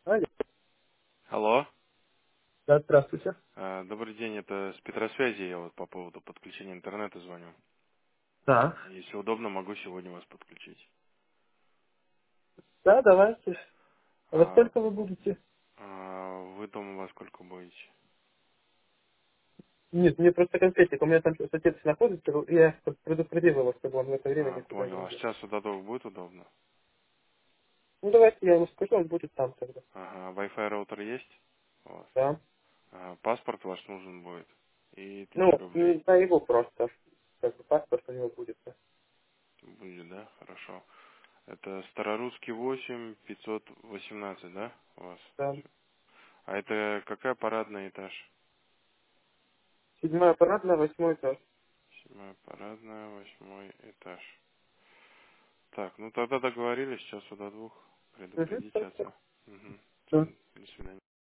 Алло. Алло. Да, здравствуйте. Добрый день, это с Петросвязи, я вот по поводу подключения интернета звоню. Да. Если удобно, могу сегодня вас подключить. Да, давайте. А во А, сколько вы будете? вы дома во сколько будете? Нет, мне просто конкретик. У меня там сейчас отец находится, и я предупредил его, чтобы он в это время никуда не Понял. А с ходил. часу до двух будет удобно? Ну, давайте я ему скажу, он будет там тогда. Ага, Wi-Fi роутер есть у вас? Да. Паспорт ваш нужен будет. И Ну, 1000 рублей. на его просто. Как бы паспорт у него будет. Да. Будет, да? Хорошо. Это Старорусский 8 518, да, у вас? Да. А это какая парадный этаж? Седьмая парадная, восьмой этаж. Седьмая парадная, восьмой этаж. Так, ну тогда договорились, часу до двух Угу, предупредить хорошо. отца. Мгм.